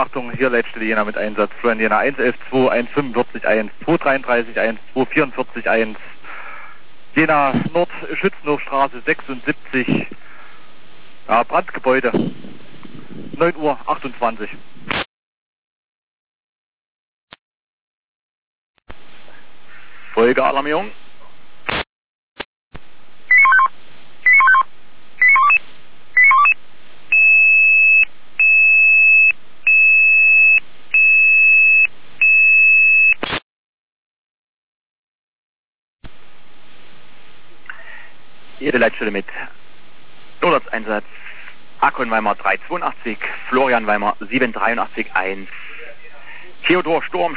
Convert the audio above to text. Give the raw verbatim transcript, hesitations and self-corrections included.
Achtung, hier Leitstelle Jena mit Einsatz. Florian Jena eins elf zwei eins fünfundvierzig eins zwei dreiunddreißig eins zwei vierundvierzig eins. Jena Nord, Schützenhofstraße sechsundsiebzig. Ja, Brandgebäude. neun Uhr achtundzwanzig. Folgealarmierung. Jede Leitstelle mit Notarzteinsatz. Akon Weimar drei zweiundachtzig, Florian Weimar sieben dreiundachtzig eins. Theodor Sturm